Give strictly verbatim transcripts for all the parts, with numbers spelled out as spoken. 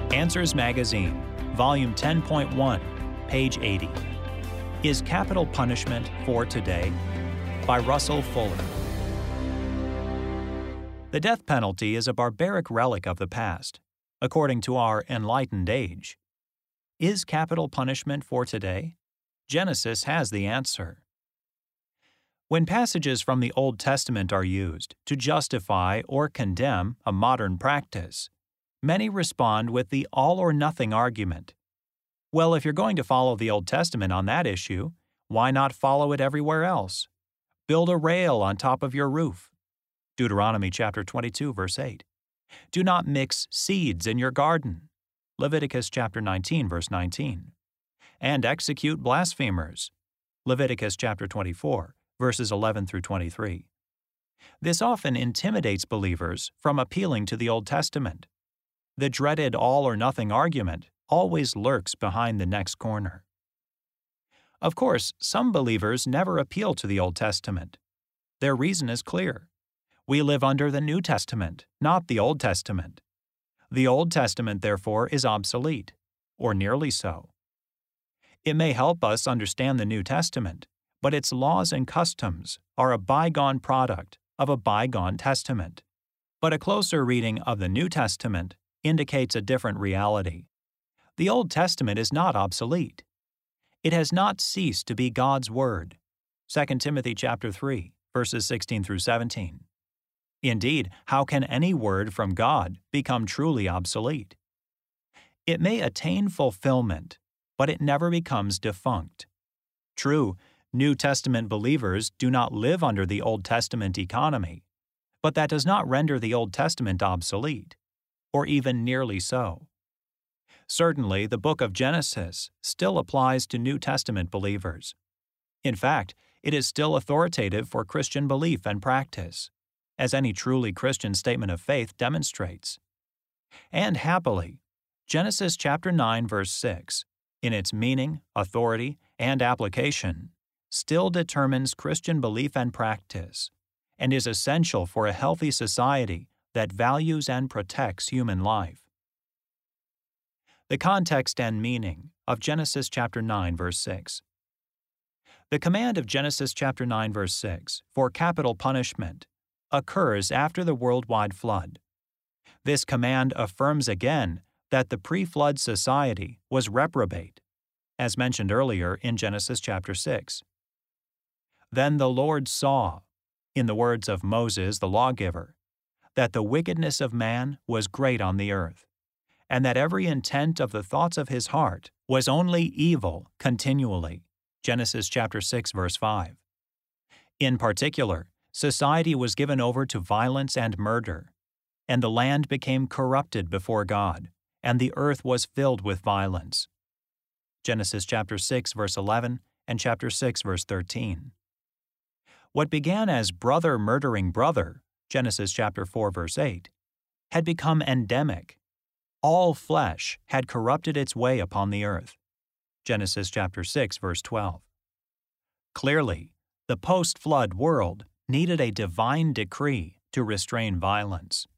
Answers Magazine, Volume ten point one, page eighty. Is Capital Punishment for Today? By Russell Fuller. The death penalty is a barbaric relic of the past, according to our enlightened age. Is capital punishment for today? Genesis has the answer. When passages from the Old Testament are used to justify or condemn a modern practice, many respond with the all-or-nothing argument. Well, if you're going to follow the Old Testament on that issue, why not follow it everywhere else? Build a rail on top of your roof. Deuteronomy chapter twenty-two, verse eight. Do not mix seeds in your garden. Leviticus chapter nineteen, verse nineteen. And execute blasphemers. Leviticus chapter twenty-four, verses eleven through twenty-three. This often intimidates believers from appealing to the Old Testament. The dreaded all-or-nothing argument always lurks behind the next corner. Of course, some believers never appeal to the Old Testament. Their reason is clear. We live under the New Testament, not the Old Testament. The Old Testament, therefore, is obsolete, or nearly so. It may help us understand the New Testament, but its laws and customs are a bygone product of a bygone testament. But a closer reading of the New Testament indicates a different reality. The Old Testament is not obsolete. It has not ceased to be God's Word. Second Timothy chapter three, verses sixteen through seventeen. Indeed, how can any word from God become truly obsolete? It may attain fulfillment, but it never becomes defunct. True, New Testament believers do not live under the Old Testament economy, but that does not render the Old Testament obsolete, or even nearly so. Certainly, the book of Genesis still applies to New Testament believers. In fact, it is still authoritative for Christian belief and practice, as any truly Christian statement of faith demonstrates. And happily, Genesis chapter nine, verse six, in its meaning, authority, and application, still determines Christian belief and practice, and is essential for a healthy society that values and protects human life. The context and meaning of Genesis chapter nine, verse six. The command of Genesis chapter nine, verse six for capital punishment occurs after the worldwide flood. This command affirms again that the pre-flood society was reprobate, as mentioned earlier in Genesis chapter six. Then the Lord saw, in the words of Moses the lawgiver, that the wickedness of man was great on the earth, and that every intent of the thoughts of his heart was only evil continually. Genesis chapter six, verse five. In particular, society was given over to violence and murder, and the land became corrupted before God, and the earth was filled with violence. Genesis chapter six, verse eleven, and chapter six, verse thirteen. What began as brother murdering brother, Genesis chapter four, verse eight, had become endemic. All flesh had corrupted its way upon the earth. Genesis chapter six, verse twelve. Clearly, the post-flood world needed a divine decree to restrain violence.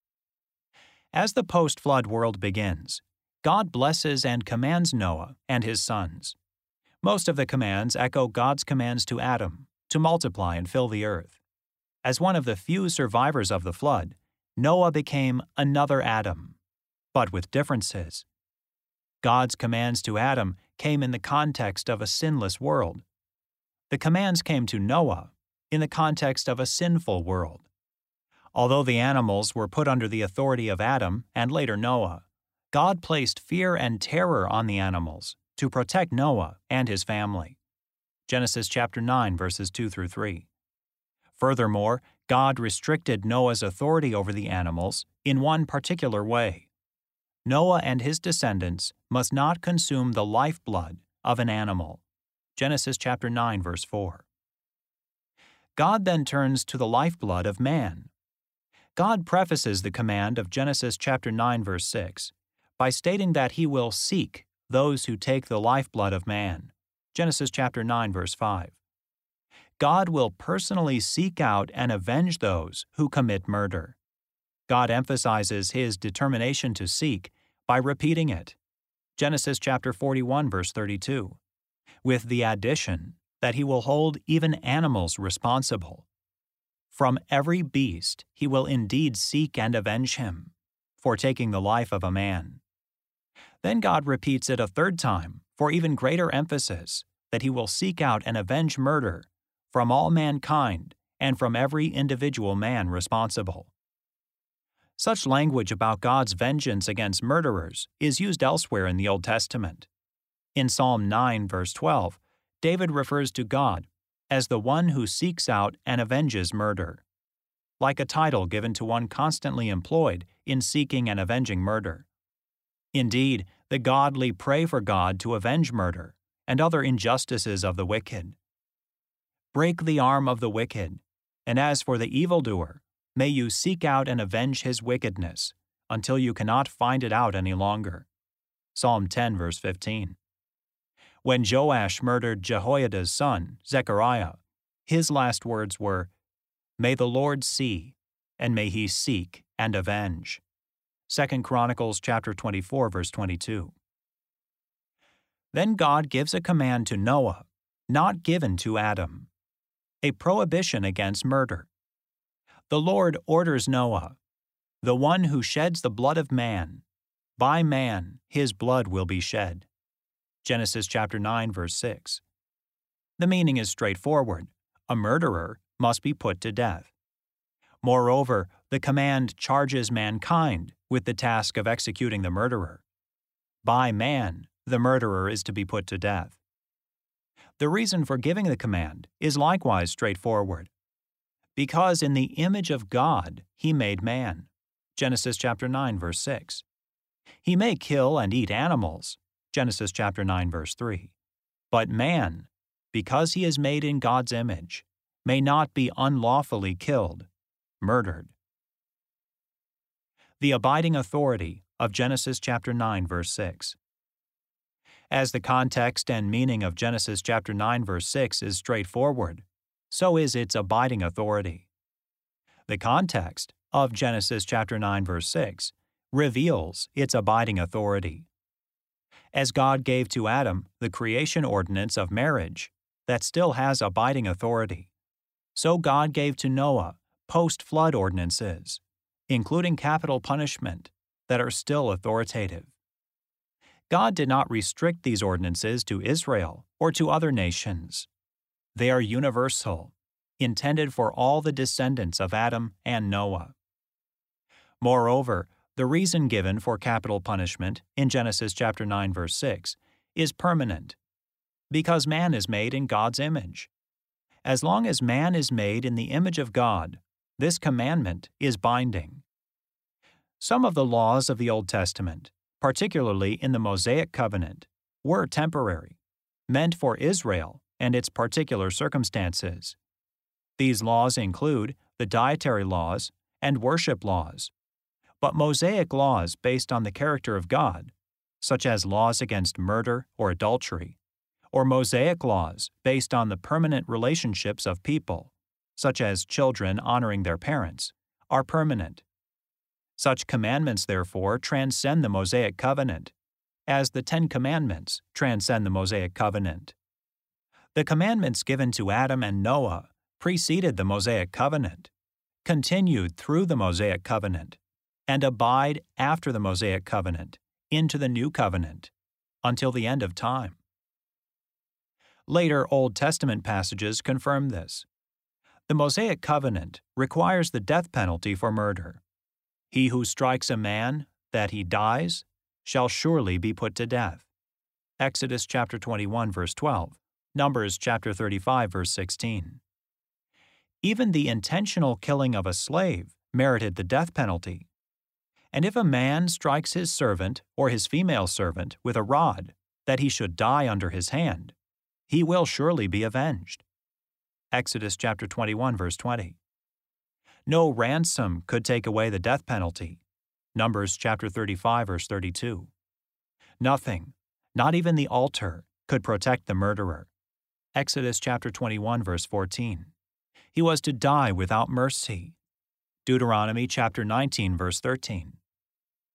As the post-flood world begins, God blesses and commands Noah and his sons. Most of the commands echo God's commands to Adam to multiply and fill the earth. As one of the few survivors of the flood, Noah became another Adam, but with differences. God's commands to Adam came in the context of a sinless world. The commands came to Noah in the context of a sinful world. Although the animals were put under the authority of Adam and later Noah, God placed fear and terror on the animals to protect Noah and his family. Genesis chapter nine, verses two through three. Furthermore, God restricted Noah's authority over the animals in one particular way. Noah and his descendants must not consume the lifeblood of an animal. Genesis chapter nine, verse four. God then turns to the lifeblood of man. God prefaces the command of Genesis chapter nine, verse six by stating that he will seek those who take the lifeblood of man. Genesis chapter nine, verse five. God will personally seek out and avenge those who commit murder. God emphasizes his determination to seek by repeating it. Genesis chapter forty-one, verse thirty-two, with the addition that he will hold even animals responsible. From every beast he will indeed seek and avenge him, for taking the life of a man. Then God repeats it a third time for even greater emphasis, that he will seek out and avenge murder from all mankind and from every individual man responsible. Such language about God's vengeance against murderers is used elsewhere in the Old Testament. In Psalm nine, verse twelve, David refers to God as the one who seeks out and avenges murder, like a title given to one constantly employed in seeking and avenging murder. Indeed, the godly pray for God to avenge murder and other injustices of the wicked. Break the arm of the wicked, and as for the evildoer, may you seek out and avenge his wickedness until you cannot find it out any longer. Psalm ten, verse fifteen. When Joash murdered Jehoiada's son, Zechariah, his last words were, "May the Lord see, and may he seek and avenge." Second Chronicles chapter twenty-four, verse twenty-two. Then God gives a command to Noah, not given to Adam, a prohibition against murder. The Lord orders Noah, "The one who sheds the blood of man, by man his blood will be shed." Genesis chapter nine, verse six. The meaning is straightforward. A murderer must be put to death. Moreover, the command charges mankind with the task of executing the murderer. By man, the murderer is to be put to death. The reason for giving the command is likewise straightforward. Because in the image of God he made man. Genesis chapter nine, verse six. He may kill and eat animals. Genesis chapter nine, verse three. But man, because he is made in God's image, may not be unlawfully killed, murdered. The abiding authority of Genesis chapter nine, verse six. As the context and meaning of Genesis chapter nine, verse six is straightforward, so is its abiding authority. The context of Genesis chapter nine, verse six reveals its abiding authority. As God gave to Adam the creation ordinance of marriage that still has abiding authority, so God gave to Noah post-flood ordinances, including capital punishment, that are still authoritative. God did not restrict these ordinances to Israel or to other nations. They are universal, intended for all the descendants of Adam and Noah. Moreover, the reason given for capital punishment in Genesis chapter nine, verse six is permanent, because man is made in God's image. As long as man is made in the image of God, this commandment is binding. Some of the laws of the Old Testament, particularly in the Mosaic covenant, were temporary, meant for Israel and its particular circumstances. These laws include the dietary laws and worship laws. But Mosaic laws based on the character of God, such as laws against murder or adultery, or Mosaic laws based on the permanent relationships of people, such as children honoring their parents, are permanent. Such commandments, therefore, transcend the Mosaic covenant, as the Ten Commandments transcend the Mosaic covenant. The commandments given to Adam and Noah preceded the Mosaic covenant, continued through the Mosaic covenant, and abide after the Mosaic covenant into the New Covenant, until the end of time. Later Old Testament passages confirm this. The Mosaic covenant requires the death penalty for murder. He who strikes a man that he dies shall surely be put to death. Exodus chapter twenty-one, verse twelve, Numbers chapter thirty-five, verse sixteen. Even the intentional killing of a slave merited the death penalty. And if a man strikes his servant or his female servant with a rod, that he should die under his hand, he will surely be avenged. Exodus chapter twenty-one, verse twenty. No ransom could take away the death penalty. Numbers chapter thirty-five, verse thirty-two. Nothing, not even the altar, could protect the murderer. Exodus chapter twenty-one, verse fourteen. He was to die without mercy. Deuteronomy chapter nineteen, verse thirteen.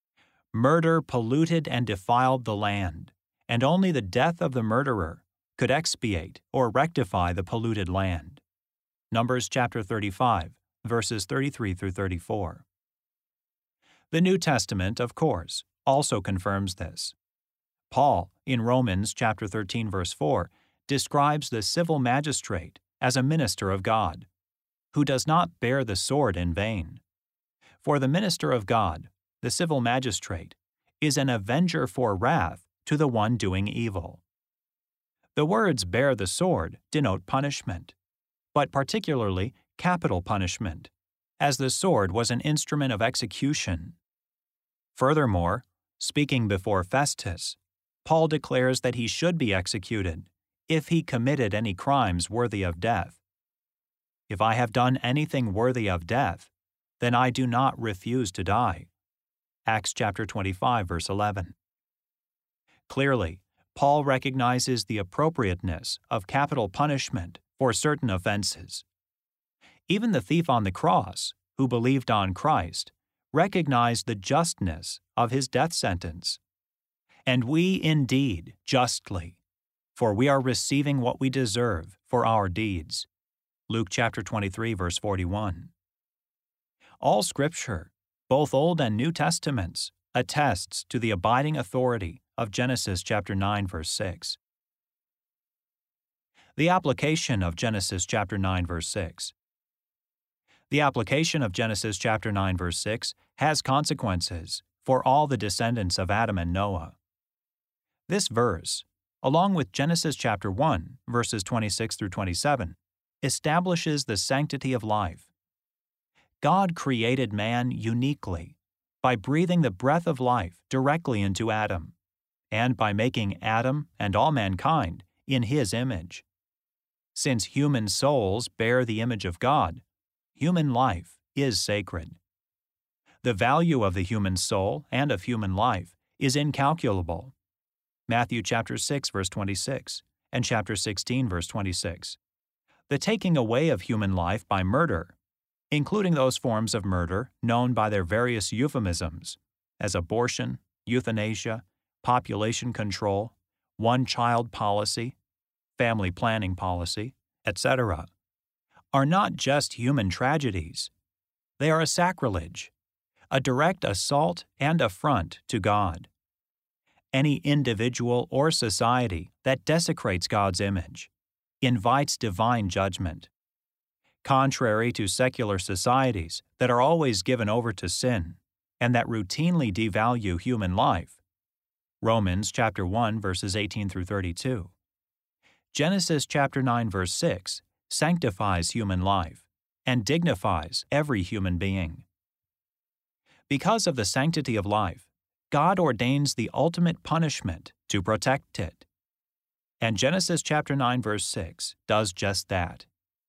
Murder polluted and defiled the land, and only the death of the murderer could expiate or rectify the polluted land. Numbers chapter thirty-five, verses thirty-three through thirty-four. The New Testament, of course, also confirms this. Paul, in Romans chapter thirteen, verse four, describes the civil magistrate as a minister of God, who does not bear the sword in vain. For the minister of God, the civil magistrate, is an avenger for wrath to the one doing evil. The words bear the sword denote punishment, but particularly capital punishment, as the sword was an instrument of execution. Furthermore, speaking before Festus, Paul declares that he should be executed if he committed any crimes worthy of death. If I have done anything worthy of death, then I do not refuse to die. Acts chapter twenty-five, verse eleven. Clearly, Paul recognizes the appropriateness of capital punishment for certain offenses. Even the thief on the cross, who believed on Christ, recognized the justness of his death sentence. And we indeed justly, for we are receiving what we deserve for our deeds. Luke chapter twenty-three, verse forty-one. All Scripture, both Old and New Testaments, attests to the abiding authority of Genesis chapter nine, verse six. The application of Genesis chapter nine, verse six. The application of Genesis chapter nine, verse six has consequences for all the descendants of Adam and Noah. This verse, along with Genesis chapter one, verses twenty-six through twenty-seven, establishes the sanctity of life. God created man uniquely by breathing the breath of life directly into Adam, and by making Adam and all mankind in his image. Since human souls bear the image of God, human life is sacred. The value of the human soul and of human life is incalculable. Matthew chapter six, verse twenty-six, and chapter sixteen, verse twenty-six. The taking away of human life by murder, including those forms of murder known by their various euphemisms, as abortion, euthanasia, population control, one-child policy, family planning policy, et cetera, are not just human tragedies. They are a sacrilege, a direct assault and affront to God. Any individual or society that desecrates God's image invites divine judgment. Contrary to secular societies that are always given over to sin and that routinely devalue human life, Romans chapter one, verses eighteen through thirty-two, Genesis chapter nine, verse six sanctifies human life and dignifies every human being. Because of the sanctity of life, God ordains the ultimate punishment to protect it. And Genesis chapter nine, verse six does just that.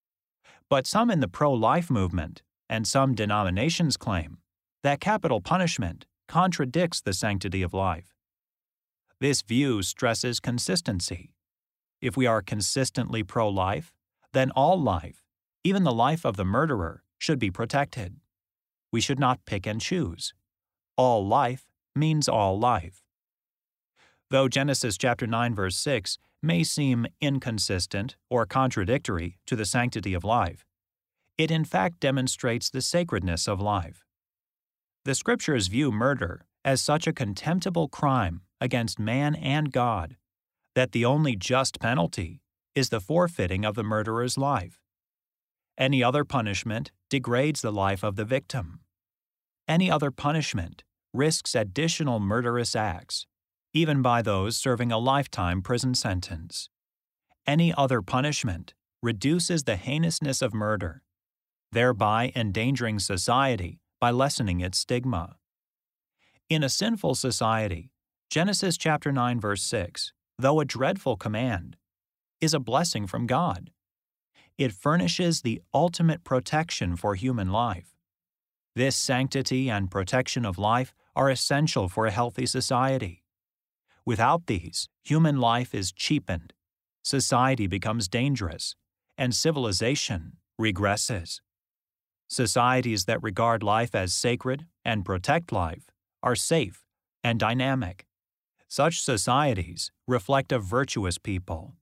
But some in the pro-life movement and some denominations claim that capital punishment contradicts the sanctity of life. This view stresses consistency. If we are consistently pro-life, then all life, even the life of the murderer, should be protected. We should not pick and choose. All life means all life. Though Genesis chapter nine, verse six may seem inconsistent or contradictory to the sanctity of life, it in fact demonstrates the sacredness of life. The Scriptures view murder as such a contemptible crime against man and God that the only just penalty is the forfeiting of the murderer's life. Any other punishment degrades the life of the victim. Any other punishment risks additional murderous acts, even by those serving a lifetime prison sentence. Any other punishment reduces the heinousness of murder, thereby endangering society by lessening its stigma. In a sinful society, Genesis chapter nine, verse six, though a dreadful command, is a blessing from God. It furnishes the ultimate protection for human life. This sanctity and protection of life are essential for a healthy society. Without these, human life is cheapened, society becomes dangerous, and civilization regresses. Societies that regard life as sacred and protect life are safe and dynamic. Such societies reflect a virtuous people.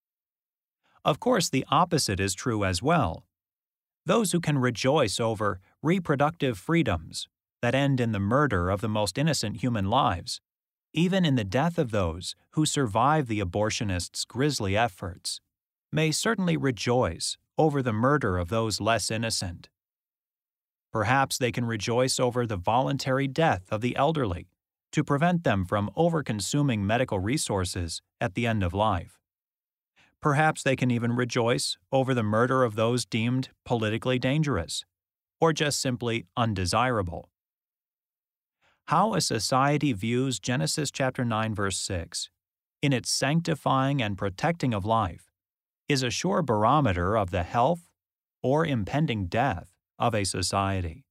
Of course, the opposite is true as well. Those who can rejoice over reproductive freedoms that end in the murder of the most innocent human lives, even in the death of those who survive the abortionists' grisly efforts, may certainly rejoice over the murder of those less innocent. Perhaps they can rejoice over the voluntary death of the elderly to prevent them from over-consuming medical resources at the end of life. Perhaps they can even rejoice over the murder of those deemed politically dangerous, or just simply undesirable. How a society views Genesis chapter nine verse six, in its sanctifying and protecting of life, is a sure barometer of the health or impending death of a society.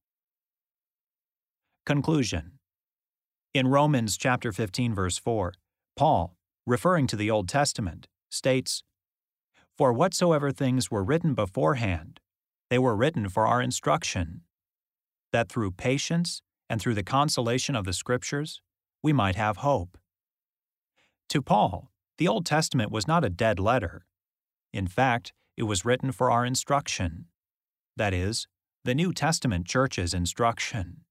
Conclusion. In Romans chapter fifteen verse four, Paul, referring to the Old Testament, states, "For whatsoever things were written beforehand, they were written for our instruction, that through patience and through the consolation of the Scriptures we might have hope." To Paul, the Old Testament was not a dead letter. In fact, it was written for our instruction. That is, the New Testament church's instruction.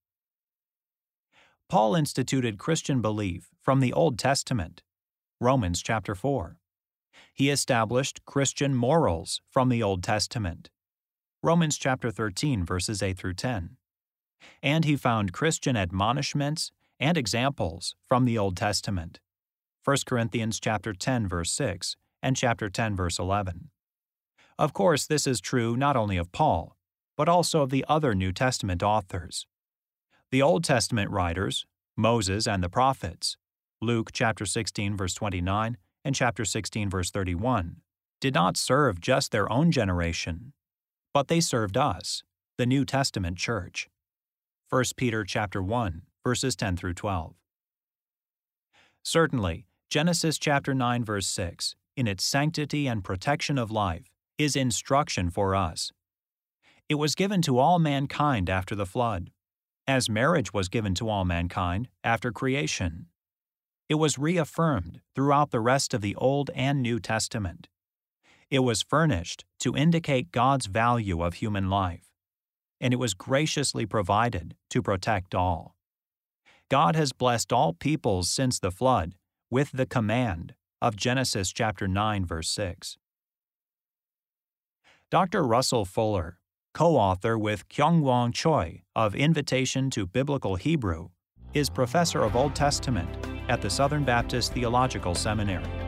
Paul instituted Christian belief from the Old Testament, Romans chapter four. He established Christian morals from the Old Testament, Romans chapter thirteen verses eight through ten. And he found Christian admonishments and examples from the Old Testament, First Corinthians chapter ten verse six and chapter ten verse eleven. Of course, this is true not only of Paul, but also of the other New Testament authors. The Old Testament writers, Moses and the prophets, Luke chapter sixteen verse twenty-nine and chapter sixteen verse thirty-one, did not serve just their own generation, but they served us, the New Testament church. First Peter chapter one verses ten through twelve. Certainly, Genesis chapter nine verse six, in its sanctity and protection of life, is instruction for us. It was given to all mankind after the flood, as marriage was given to all mankind after creation. It was reaffirmed throughout the rest of the Old and New Testament. It was furnished to indicate God's value of human life, and it was graciously provided to protect all. God has blessed all peoples since the flood with the command of Genesis chapter nine verse six. Doctor Russell Fuller, co-author with Kyung-Won Choi of Invitation to Biblical Hebrew, is professor of Old Testament at the Southern Baptist Theological Seminary.